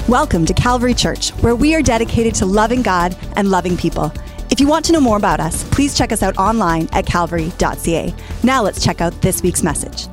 Welcome to Calvary Church, where we are dedicated to loving God and loving people. If you want to know more about us, please check us out online at calvary.ca. Now let's check out this week's message.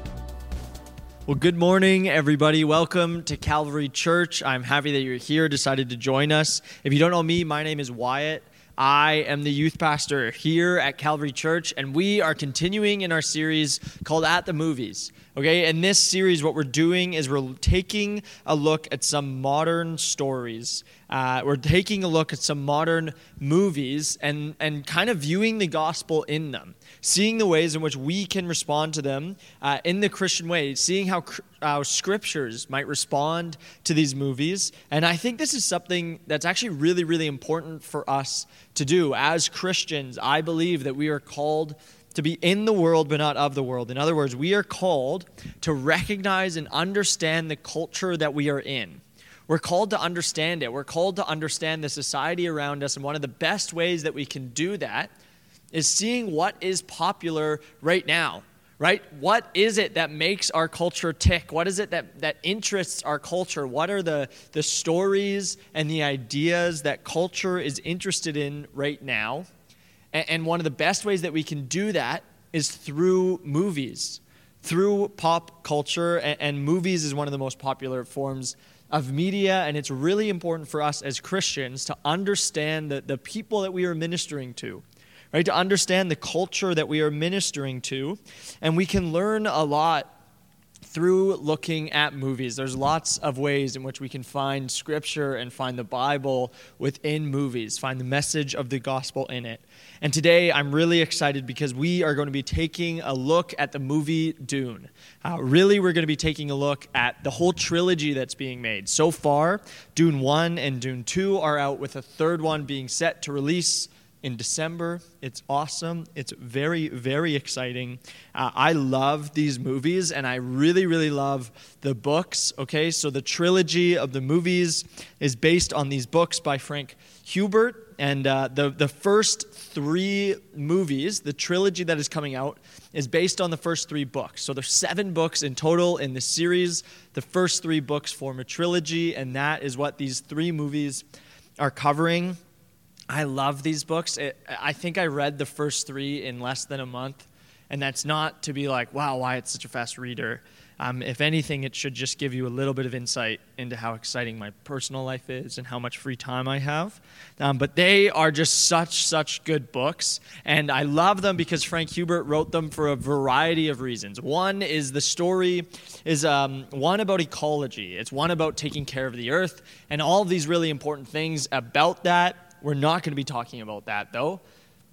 Well, good morning, everybody. Welcome to Calvary Church. I'm happy that you're here, decided to join us. If you don't know me, my name is Wyatt. I am the youth pastor here at Calvary Church, and we are continuing in our series called At the Movies. Okay, in this series, what we're doing is we're taking a look at some modern stories. We're taking a look at some modern movies and kind of viewing the gospel in them, seeing the ways in which we can respond to them in the Christian way, seeing how scriptures might respond to these movies. And I think this is something that's actually really, really important for us to do. As Christians, I believe that we are called to be in the world, but not of the world. In other words, we are called to recognize and understand the culture that we are in. We're called to understand it. We're called to understand the society around us. And one of the best ways that we can do that is seeing what is popular right now, right? What is it that makes our culture tick? What is it that interests our culture? What are the stories and the ideas that culture is interested in right now? And one of the best ways that we can do that is through movies, through pop culture, and movies is one of the most popular forms of media, and it's really important for us as Christians to understand the people that we are ministering to, right? To understand the culture that we are ministering to, and we can learn a lot through looking at movies. There's lots of ways in which we can find scripture and find the Bible within movies, find the message of the gospel in it. And today I'm really excited because we are going to be taking a look at the movie Dune. We're going to be taking a look at the whole trilogy that's being made. So far, Dune 1 and Dune 2 are out, with a third one being set to release in December. It's awesome. It's very, very exciting. I love these movies, and I really, really love the books. Okay, so the trilogy of the movies is based on these books by Frank Herbert, and the first three movies, the trilogy that is coming out, is based on the first three books. So there's 7 books in total in the series. The first 3 books form a trilogy, and that is what these 3 movies are covering. I love these books. I think I read the first 3 in less than a month, and that's not to be like, wow, Wyatt's such a fast reader. If anything, it should just give you a little bit of insight into how exciting my personal life is and how much free time I have. But they are just such good books, and I love them because Frank Herbert wrote them for a variety of reasons. One is the story is one about ecology. It's one about taking care of the earth, and all of these really important things about that. We're not going to be talking about that, though.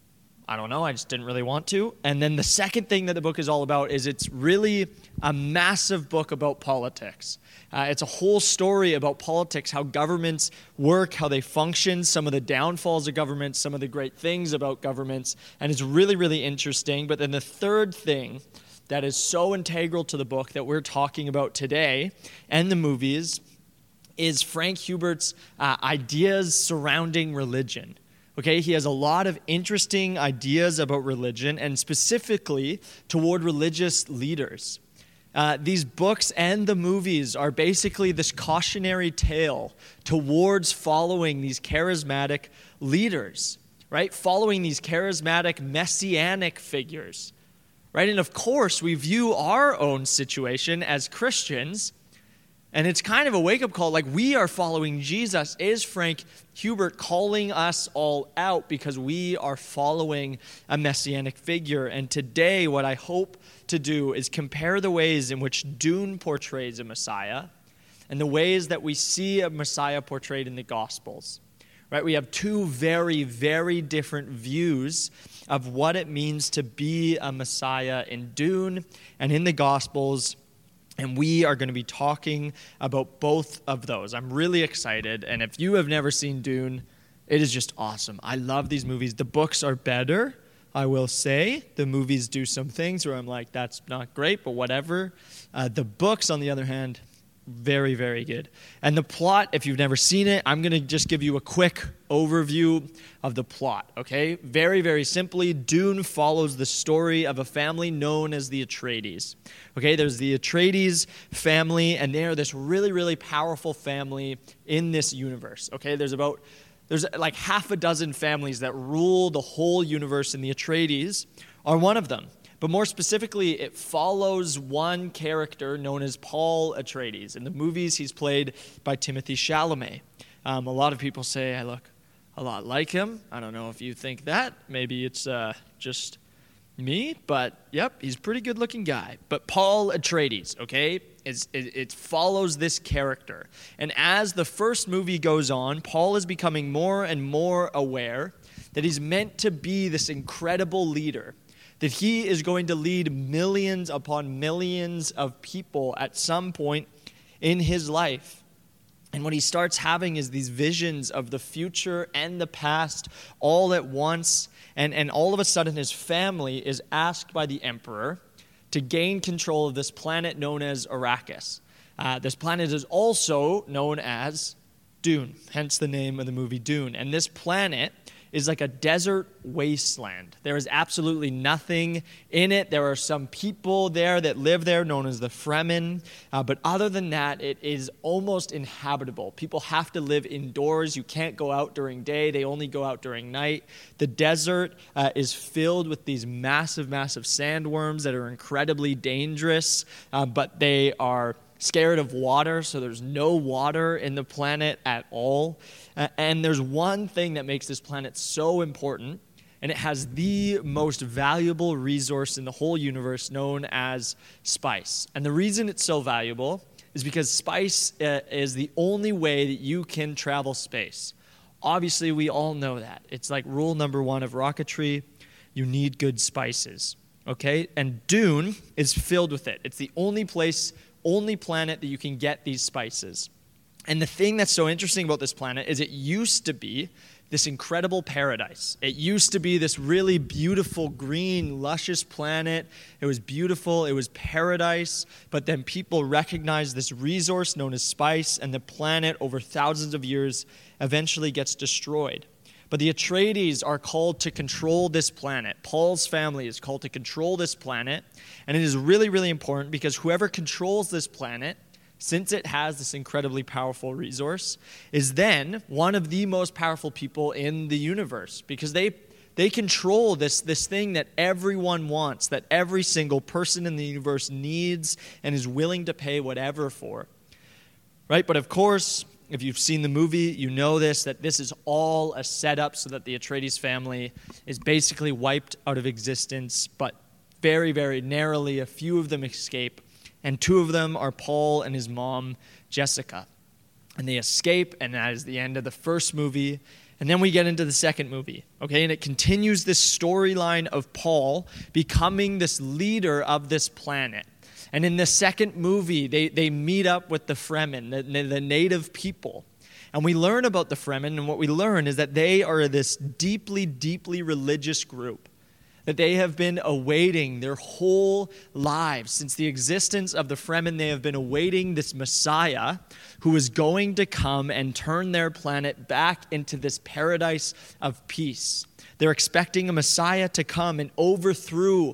I don't know. I just didn't really want to. And then the second thing that the book is all about is it's really a massive book about politics. It's a whole story about politics, how governments work, how they function, some of the downfalls of governments, some of the great things about governments. And it's really, really interesting. But then the third thing that is so integral to the book that we're talking about today and the movies is Frank Herbert's ideas surrounding religion. Okay, he has a lot of interesting ideas about religion, and specifically toward religious leaders. These books and the movies are basically this cautionary tale towards following these charismatic leaders, right? Following these charismatic messianic figures, right? And of course, we view our own situation as Christians, and it's kind of a wake-up call, like we are following Jesus. Is Frank Herbert calling us all out because we are following a messianic figure? And today, what I hope to do is compare the ways in which Dune portrays a Messiah and the ways that we see a Messiah portrayed in the Gospels. Right? We have 2 very, very different views of what it means to be a Messiah in Dune and in the Gospels. And we are going to be talking about both of those. I'm really excited. And if you have never seen Dune, it is just awesome. I love these movies. The books are better, I will say. The movies do some things where I'm like, that's not great, but whatever. The books, on the other hand, Very, very good. And the plot, if you've never seen it, I'm going to just give you a quick overview of the plot, okay? Very, very simply, Dune follows the story of a family known as the Atreides. Okay, there's the Atreides family, and they are this really, really powerful family in this universe, okay? There's like half a dozen families that rule the whole universe, and the Atreides are one of them. But more specifically, it follows one character known as Paul Atreides. In the movies, he's played by Timothée Chalamet. A lot of people say I look a lot like him. I don't know if you think that. Maybe it's just me, but yep, he's a pretty good-looking guy. But Paul Atreides, okay, it follows this character. And as the first movie goes on, Paul is becoming more and more aware that he's meant to be this incredible leader, that he is going to lead millions upon millions of people at some point in his life. And what he starts having is these visions of the future and the past all at once. And all of a sudden his family is asked by the emperor to gain control of this planet known as Arrakis. This planet is also known as Dune, hence the name of the movie Dune. And this planet is like a desert wasteland. There is absolutely nothing in it. There are some people there that live there known as the Fremen. But other than that, it is almost inhabitable. People have to live indoors. You can't go out during day. They only go out during night. The desert is filled with these massive, massive sandworms that are incredibly dangerous, but they are scared of water, so there's no water in the planet at all. And there's one thing that makes this planet so important, and it has the most valuable resource in the whole universe known as spice. And the reason it's so valuable is because spice is the only way that you can travel space. Obviously, we all know that. It's like rule number one of rocketry. You need good spices, okay? And Dune is filled with it. It's the only planet that you can get these spices. And the thing that's so interesting about this planet is it used to be this incredible paradise. It used to be this really beautiful, green, luscious planet. It was beautiful. It was paradise. But then people recognized this resource known as spice, and the planet over thousands of years eventually gets destroyed. But the Atreides are called to control this planet. Paul's family is called to control this planet. And it is really, really important because whoever controls this planet, since it has this incredibly powerful resource, is then one of the most powerful people in the universe because they control this thing that everyone wants, that every single person in the universe needs and is willing to pay whatever for. Right? But of course, if you've seen the movie, you know that this is all a setup so that the Atreides family is basically wiped out of existence, but very, very narrowly, a few of them escape, and two of them are Paul and his mom, Jessica. And they escape, and that is the end of the first movie. And then we get into the second movie, okay? And it continues this storyline of Paul becoming this leader of this planet. And in the second movie, they meet up with the Fremen, the native people. And we learn about the Fremen, and what we learn is that they are this deeply, deeply religious group, that they have been awaiting their whole lives. Since the existence of the Fremen, they have been awaiting this Messiah who is going to come and turn their planet back into this paradise of peace. They're expecting a Messiah to come and overthrow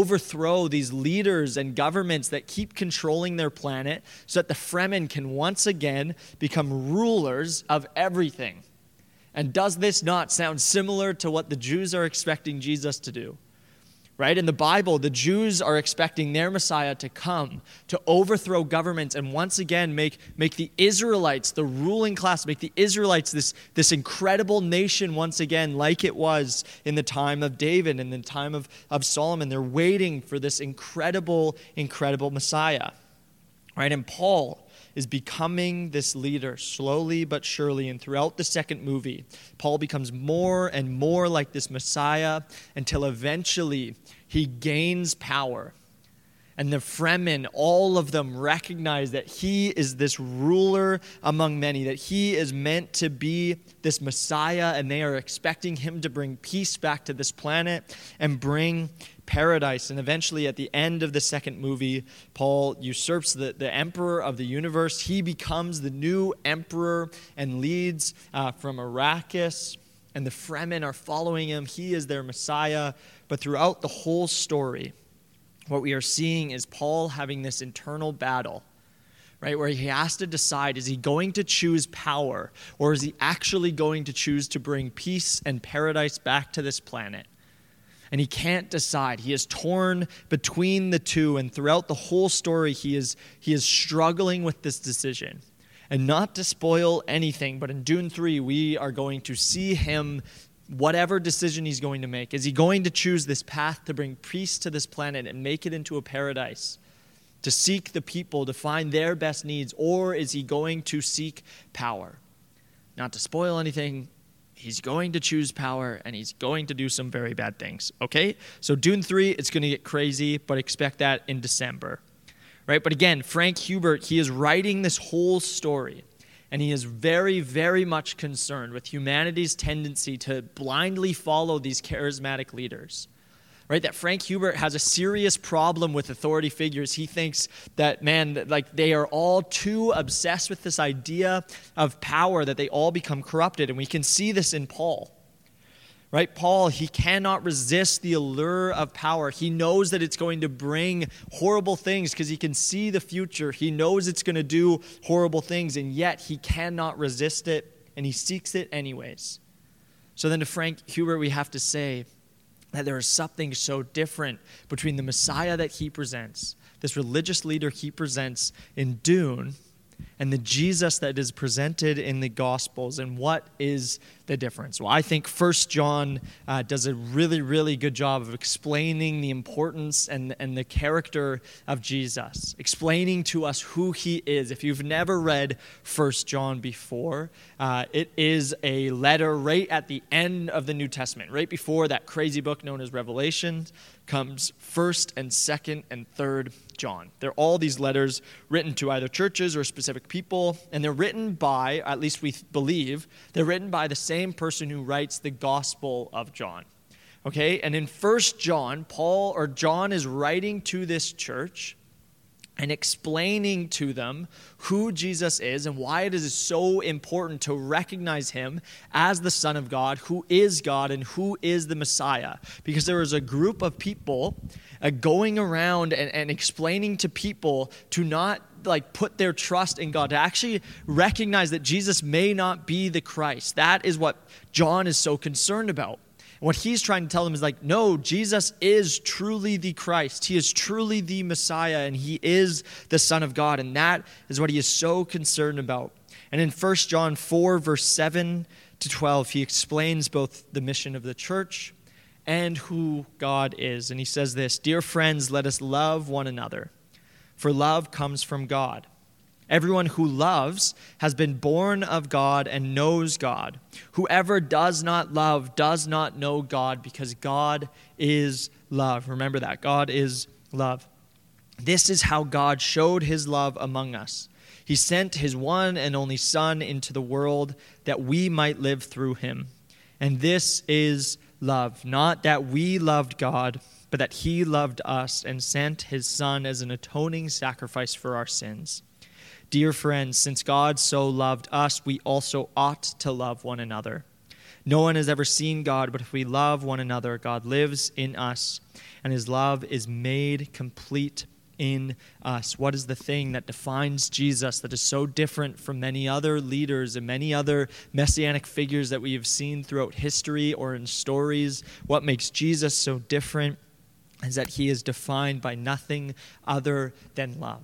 these leaders and governments that keep controlling their planet so that the Fremen can once again become rulers of everything. And does this not sound similar to what the Jews are expecting Jesus to do? Right? In the Bible, the Jews are expecting their Messiah to come, to overthrow governments and once again make the Israelites, the ruling class, make the Israelites this incredible nation once again like it was in the time of David and the time of Solomon. They're waiting for this incredible, incredible Messiah. Right? And Paul is becoming this leader slowly but surely. And throughout the second movie, Paul becomes more and more like this Messiah until eventually he gains power. And the Fremen, all of them recognize that he is this ruler among many, that he is meant to be this Messiah, and they are expecting him to bring peace back to this planet and bring paradise. And eventually, at the end of the second movie, Paul usurps the emperor of the universe. He becomes the new emperor and leads from Arrakis. And the Fremen are following him. He is their Messiah. But throughout the whole story, what we are seeing is Paul having this internal battle, right, where he has to decide, is he going to choose power, or is he actually going to choose to bring peace and paradise back to this planet? And he can't decide. He is torn between the two, and throughout the whole story, he is struggling with this decision. And not to spoil anything, but in Dune 3, we are going to see him, whatever decision he's going to make. Is he going to choose this path to bring peace to this planet and make it into a paradise, to seek the people, to find their best needs, or is he going to seek power? Not to spoil anything, he's going to choose power, and he's going to do some very bad things, okay? So Dune 3, it's going to get crazy, but expect that in December, right? But again, Frank Herbert, he is writing this whole story, and he is very, very much concerned with humanity's tendency to blindly follow these charismatic leaders. Right, that Frank Herbert has a serious problem with authority figures. He thinks that, they are all too obsessed with this idea of power that they all become corrupted. And we can see this in Paul. Right, Paul, he cannot resist the allure of power. He knows that it's going to bring horrible things because he can see the future. He knows it's going to do horrible things, and yet he cannot resist it, and he seeks it anyways. So then to Frank Herbert, we have to say that there is something so different between the Messiah that he presents, this religious leader he presents in Dune, and the Jesus that is presented in the Gospels. And what is the difference? Well, I think 1 John does a really, really good job of explaining the importance and the character of Jesus, explaining to us who he is. If you've never read 1 John before, it is a letter right at the end of the New Testament, right before that crazy book known as Revelation comes 1st and 2nd and 3rd John. They're all these letters written to either churches or specific people, and they're written by, at least we believe, they're written by the same person who writes the Gospel of John. Okay, and in 1 John, John is writing to this church and explaining to them who Jesus is and why it is so important to recognize him as the Son of God, who is God and who is the Messiah. Because there is a group of people going around and explaining to people to not put their trust in God, to actually recognize that Jesus may not be the Christ. That is what John is so concerned about. What he's trying to tell them is no, Jesus is truly the Christ. He is truly the Messiah, and he is the Son of God. And that is what he is so concerned about. And in 1 John 4, verse 7 to 12, he explains both the mission of the church and who God is. And he says this, "Dear friends, let us love one another, for love comes from God. Everyone who loves has been born of God and knows God. Whoever does not love does not know God, because God is love." Remember that. God is love. "This is how God showed his love among us. He sent his one and only Son into the world that we might live through him. And this is love, not that we loved God, but that he loved us and sent his Son as an atoning sacrifice for our sins. Dear friends, since God so loved us, we also ought to love one another. No one has ever seen God, but if we love one another, God lives in us, and his love is made complete in us." What is the thing that defines Jesus that is so different from many other leaders and many other messianic figures that we have seen throughout history or in stories? What makes Jesus so different is that he is defined by nothing other than love.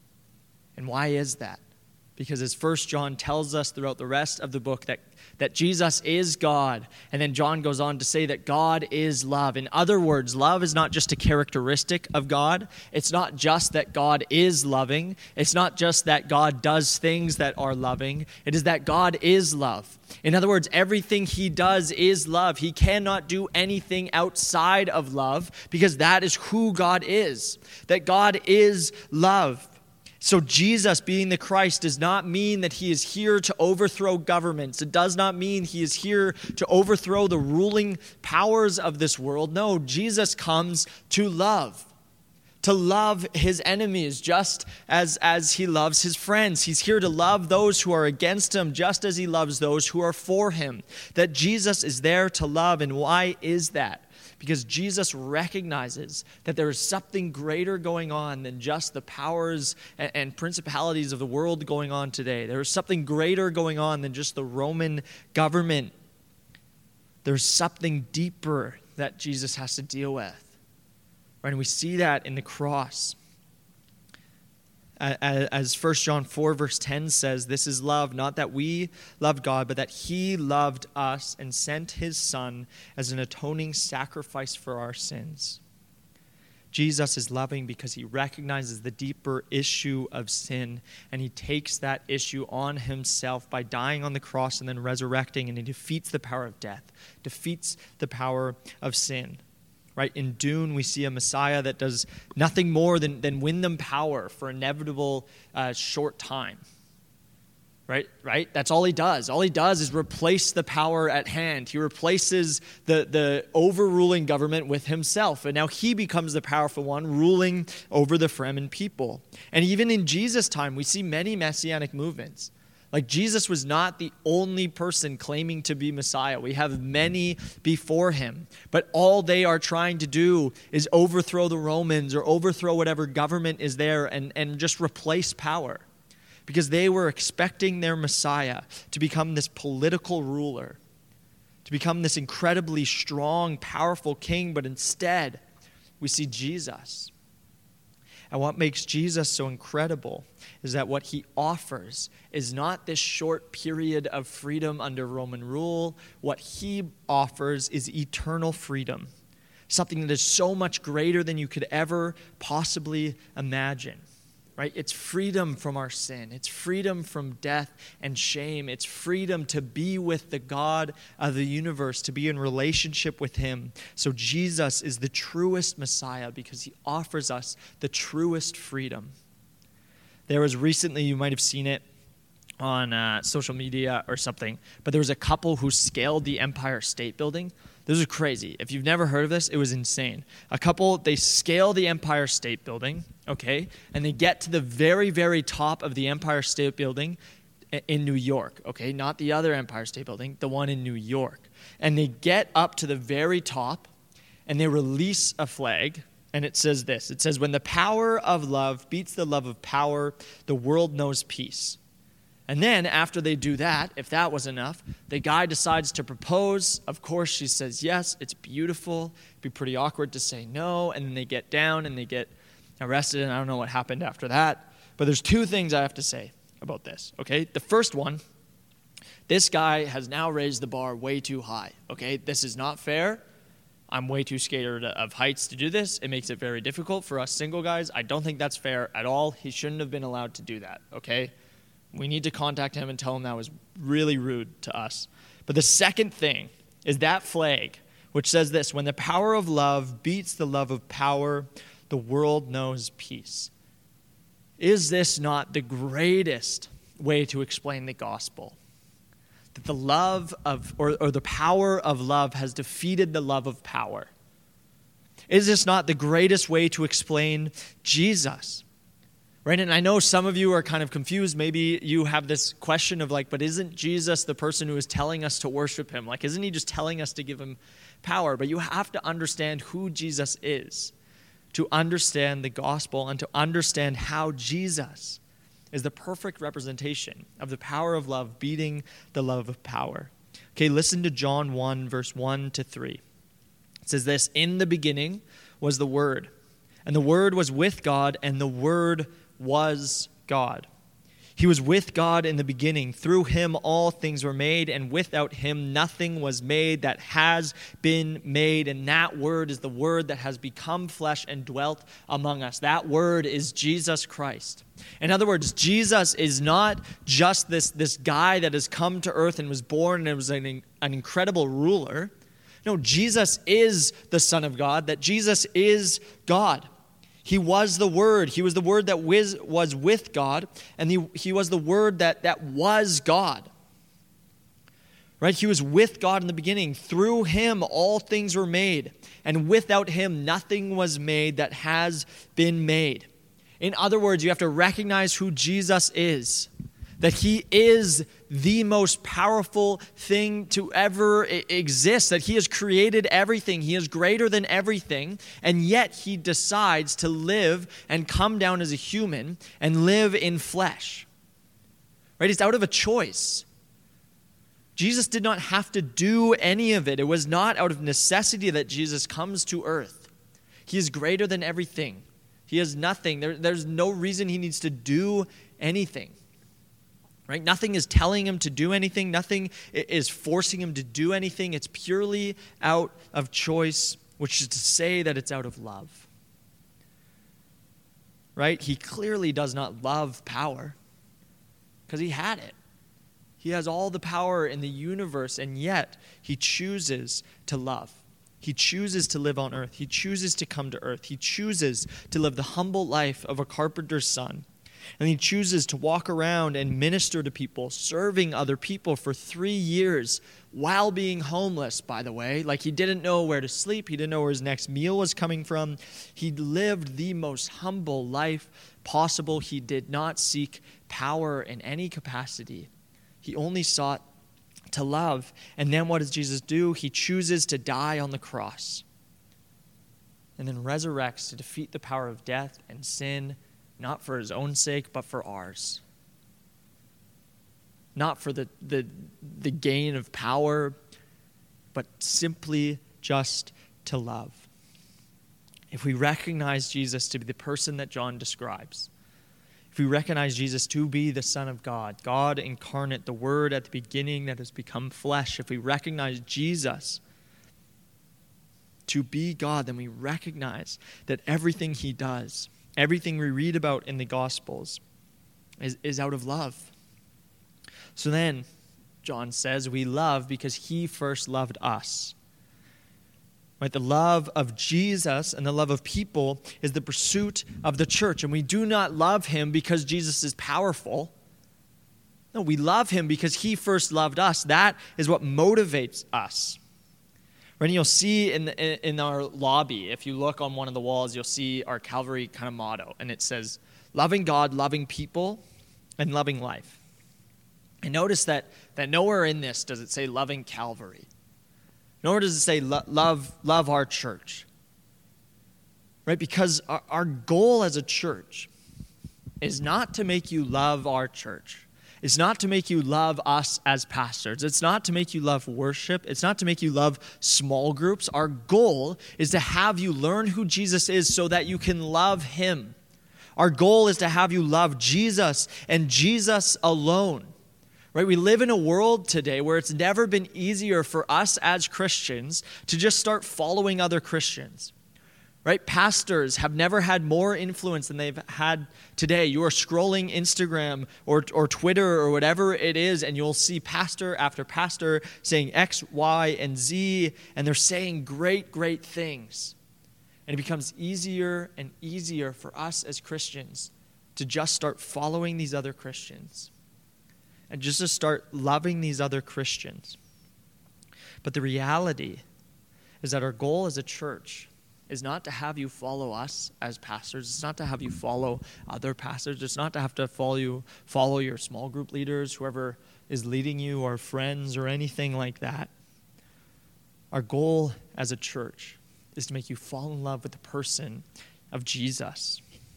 And why is that? Because as 1 John tells us throughout the rest of the book that Jesus is God. And then John goes on to say that God is love. In other words, love is not just a characteristic of God. It's not just that God is loving. It's not just that God does things that are loving. It is that God is love. In other words, everything he does is love. He cannot do anything outside of love because that is who God is. That God is love. So Jesus being the Christ does not mean that he is here to overthrow governments. It does not mean he is here to overthrow the ruling powers of this world. No, Jesus comes to love his enemies just as he loves his friends. He's here to love those who are against him just as he loves those who are for him. That Jesus is there to love. And why is that? Because Jesus recognizes that there is something greater going on than just the powers and principalities of the world going on today. There is something greater going on than just the Roman government. There's something deeper that Jesus has to deal with. Right? And we see that in the cross. As 1 John 4 verse 10 says, this is love, not that we loved God, but that he loved us and sent his Son as an atoning sacrifice for our sins. Jesus is loving because he recognizes the deeper issue of sin, and he takes that issue on himself by dying on the cross and then resurrecting, and he defeats the power of death, defeats the power of sin. Right? In Dune, we see a Messiah that does nothing more than win them power for inevitable short time. Right? That's all he does. All he does is replace the power at hand. He replaces the overruling government with himself. And now he becomes the powerful one ruling over the Fremen people. And even in Jesus' time, we see many messianic movements. Like Jesus was not the only person claiming to be Messiah. We have many before him. But all they are trying to do is overthrow the Romans or overthrow whatever government is there and just replace power. Because they were expecting their Messiah to become this political ruler, to become this incredibly strong, powerful king. But instead, we see Jesus. And what makes Jesus so incredible is that what he offers is not this short period of freedom under Roman rule. What he offers is eternal freedom, something that is so much greater than you could ever possibly imagine. Right? It's freedom from our sin. It's freedom from death and shame. It's freedom to be with the God of the universe, to be in relationship with him. So Jesus is the truest Messiah because he offers us the truest freedom. There was recently, you might have seen it on social media or something, but there was a couple who scaled the Empire State Building. This is crazy. If you've never heard of this, it was insane. A couple, they scale the Empire State Building, okay, and they get to the very, very top of the Empire State Building in New York, okay, not the other Empire State Building, the one in New York. And they get up to the very top, and they release a flag, and it says this. It says, when the power of love beats the love of power, the world knows peace. And then after they do that, if that was enough, the guy decides to propose. Of course, she says yes. It's beautiful. It'd be pretty awkward to say no. And then they get down and they get arrested. And I don't know what happened after that. But there's two things I have to say about this, okay? The first one, this guy has now raised the bar way too high, okay? This is not fair. I'm way too scared of heights to do this. It makes it very difficult for us single guys. I don't think that's fair at all. He shouldn't have been allowed to do that, okay? We need to contact him and tell him that was really rude to us. But the second thing is that flag, which says this, when the power of love beats the love of power, the world knows peace. Is this not the greatest way to explain the gospel? That the love of, or the power of love has defeated the love of power. Is this not the greatest way to explain Jesus? Right? And I know some of you are kind of confused. Maybe you have this question of like, but isn't Jesus the person who is telling us to worship him? Like, isn't he just telling us to give him power? But you have to understand who Jesus is to understand the gospel and to understand how Jesus is the perfect representation of the power of love beating the love of power. Okay, listen to John 1, verse 1 to 3. It says this, in the beginning was the Word, and the Word was with God, and the Word was God. He was with God in the beginning. Through him all things were made, and without him nothing was made that has been made. And that word is the word that has become flesh and dwelt among us. That word is Jesus Christ. In other words, Jesus is not just this guy that has come to earth and was born and was an incredible ruler. No, Jesus is the Son of God, that Jesus is God. He was the Word. He was the Word that was with God, and he was the Word that was God. Right? He was with God in the beginning. Through him, all things were made. And without him, nothing was made that has been made. In other words, you have to recognize who Jesus is. That he is the most powerful thing to ever exist. That he has created everything. He is greater than everything. And yet he decides to live and come down as a human and live in flesh. Right? It's out of a choice. Jesus did not have to do any of it. It was not out of necessity that Jesus comes to earth. He is greater than everything. He has nothing. There's no reason he needs to do anything. Right? Nothing is telling him to do anything. Nothing is forcing him to do anything. It's purely out of choice, which is to say that it's out of love. Right? He clearly does not love power because he had it. He has all the power in the universe, and yet he chooses to love. He chooses to live on earth. He chooses to come to earth. He chooses to live the humble life of a carpenter's son. And he chooses to walk around and minister to people, serving other people for 3 years while being homeless, by the way. Like, he didn't know where to sleep. He didn't know where his next meal was coming from. He lived the most humble life possible. He did not seek power in any capacity. He only sought to love. And then what does Jesus do? He chooses to die on the cross and then resurrects to defeat the power of death and sin, not for his own sake, but for ours. Not for the gain of power, but simply just to love. If we recognize Jesus to be the person that John describes, if we recognize Jesus to be the Son of God, God incarnate, the Word at the beginning that has become flesh, if we recognize Jesus to be God, then we recognize that everything he does, everything we read about in the Gospels is out of love. So then, John says, we love because he first loved us. Right? The love of Jesus and the love of people is the pursuit of the church. And we do not love him because Jesus is powerful. No, we love him because he first loved us. That is what motivates us. Right? And you'll see in our lobby, if you look on one of the walls, you'll see our Calvary kind of motto. And it says, loving God, loving people, and loving life. And notice that nowhere in this does it say loving Calvary. Nor does it say love our church. Right? Because our goal as a church is not to make you love our church. It's not to make you love us as pastors. It's not to make you love worship. It's not to make you love small groups. Our goal is to have you learn who Jesus is so that you can love him. Our goal is to have you love Jesus and Jesus alone. Right? We live in a world today where it's never been easier for us as Christians to just start following other Christians. Right? Pastors have never had more influence than they've had today. You are scrolling Instagram or Twitter or whatever it is, and you'll see pastor after pastor saying X, Y, and Z, and they're saying great, great things. And it becomes easier and easier for us as Christians to just start following these other Christians. And just to start loving these other Christians. But the reality is that our goal as a church is not to have you follow us as pastors. It's not to have you follow other pastors. It's not to have to follow your small group leaders, whoever is leading you, or friends, or anything like that. Our goal as a church is to make you fall in love with the person of Jesus.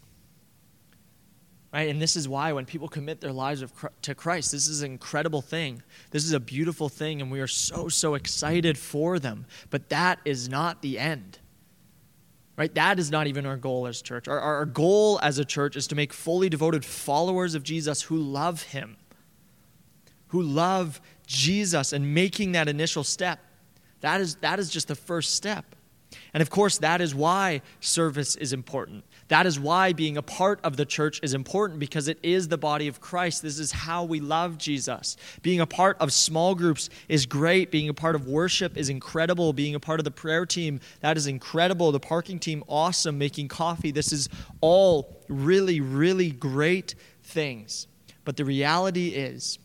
Right? And this is why when people commit their lives to Christ, this is an incredible thing. This is a beautiful thing, and we are so, so excited for them. But that is not the end. Right? That is not even our goal as church. Our goal as a church is to make fully devoted followers of Jesus who love him, who love Jesus, and making that initial step. That is just the first step. And of course, that is why service is important. That is why being a part of the church is important, because it is the body of Christ. This is how we love Jesus. Being a part of small groups is great. Being a part of worship is incredible. Being a part of the prayer team, that is incredible. The parking team, awesome. Making coffee, this is all really, really great things. But the reality is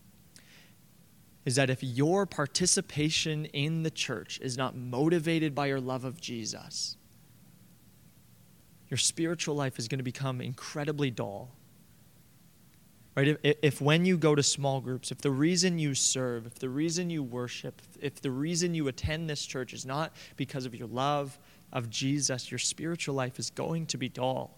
that if your participation in the church is not motivated by your love of Jesus, your spiritual life is going to become incredibly dull. Right? If when you go to small groups, if the reason you serve, if the reason you worship, if the reason you attend this church is not because of your love of Jesus, your spiritual life is going to be dull.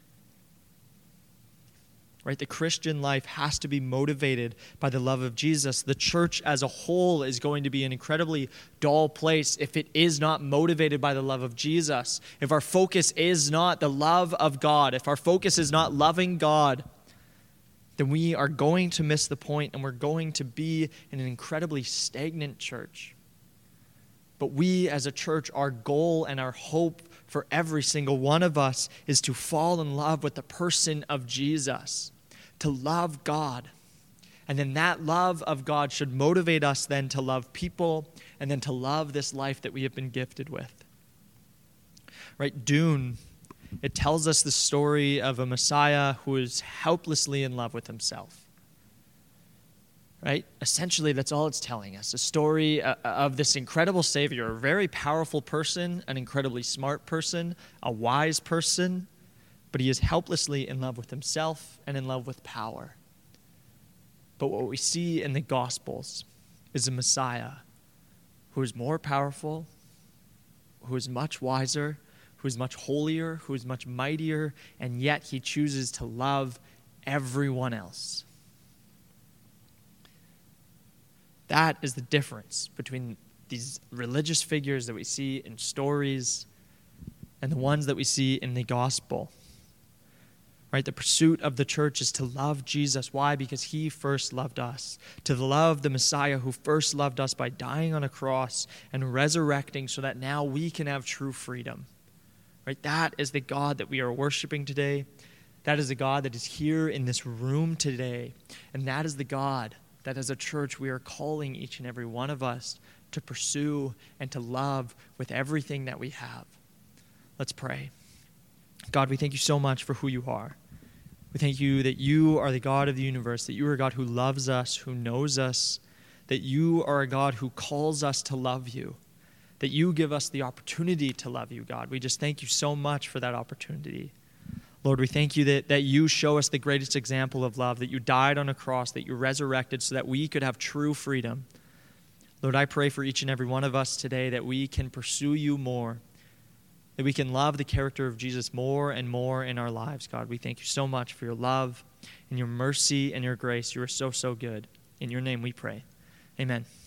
Right? The Christian life has to be motivated by the love of Jesus. The church as a whole is going to be an incredibly dull place if it is not motivated by the love of Jesus. If our focus is not the love of God, if our focus is not loving God, then we are going to miss the point, and we're going to be in an incredibly stagnant church. But we as a church, our goal and our hope for every single one of us is to fall in love with the person of Jesus, to love God. And then that love of God should motivate us then to love people and then to love this life that we have been gifted with. Right? Dune, it tells us the story of a Messiah who is helplessly in love with himself. Right? Essentially, that's all it's telling us. A story of this incredible Savior, a very powerful person, an incredibly smart person, a wise person, but he is helplessly in love with himself and in love with power. But what we see in the Gospels is a Messiah who is more powerful, who is much wiser, who is much holier, who is much mightier, and yet he chooses to love everyone else. That is the difference between these religious figures that we see in stories and the ones that we see in the gospel. Right? The pursuit of the church is to love Jesus. Why? Because he first loved us. To love the Messiah who first loved us by dying on a cross and resurrecting so that now we can have true freedom. Right? That is the God that we are worshiping today. That is the God that is here in this room today. And that is the God that as a church we are calling each and every one of us to pursue and to love with everything that we have. Let's pray. God, we thank you so much for who you are. We thank you that you are the God of the universe, that you are a God who loves us, who knows us, that you are a God who calls us to love you, that you give us the opportunity to love you, God. We just thank you so much for that opportunity. Lord, we thank you that you show us the greatest example of love, that you died on a cross, that you resurrected so that we could have true freedom. Lord, I pray for each and every one of us today that we can pursue you more, that we can love the character of Jesus more and more in our lives, God. We thank you so much for your love and your mercy and your grace. You are so, so good. In your name we pray. Amen.